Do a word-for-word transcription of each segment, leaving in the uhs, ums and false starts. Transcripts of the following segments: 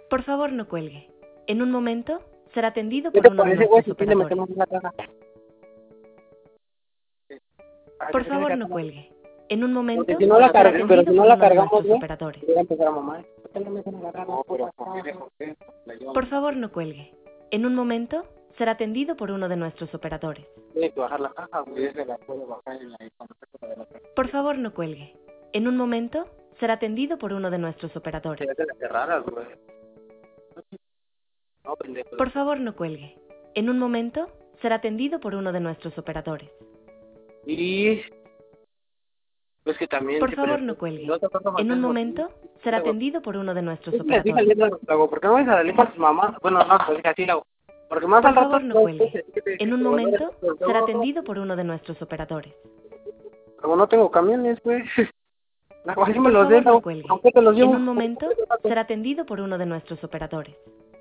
Por favor, no cuelgue. En un momento será atendido ¿Qué por te uno de parece, güey, nuestros si sí le operadores. metemos una caja? Por favor, no cuelgue. En un momento Porque si no la será cargamos, pero si atendido no por la uno de cargamos, nuestros güey, operadores. voy a empezar a mamar. ¿Por qué le meten la caja? No, pero ¿por qué? ¿Por qué? La llevamos. Por favor, no cuelgue. En un momento será atendido por uno de nuestros operadores. Tienes que bajar la caja, güey. Sí, se la puedo bajar en la cuando se de la caja. Por favor, no cuelgue. En un momento será atendido por uno de nuestros Se operadores. hacen las cerradas, güey. No, pendejo. Por favor, no cuelgue. En un momento será atendido por uno de nuestros operadores. Y... Pues que también... Por sí, favor, pero- no cuelgue. no te acuerdas más En un de- momento será atendido por uno de nuestros Sí, le dije operadores. ayer, luego, ¿por qué no vais a darle para tus mamás? Bueno, no, pues dije así, luego. Porque más Por al rato... favor, no cuelgue. En un momento será atendido por uno de nuestros operadores. Como no tengo camiones, güey. La cual sí me Por los favor, den, no cuelgue. aunque te los En llevo. un momento será atendido por uno de nuestros operadores.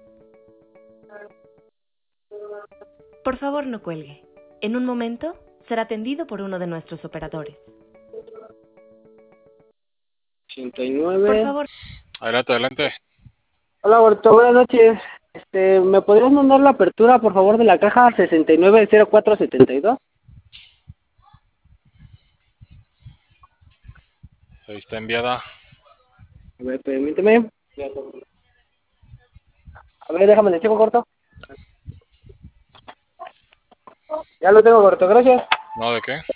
Por favor, no cuelgue. En un momento será atendido por uno de nuestros operadores. ochenta y nueve. Por favor, Adelante, adelante. Hola, Gordo, buenas noches. Este, ¿me podrías mandar la apertura, por favor, de la caja sesenta y nueve cero cuatro setenta y dos? Ahí está enviada. A ver, permíteme. A ver, déjame le checo, corto. Ya lo tengo, corto, gracias. ¿No de qué?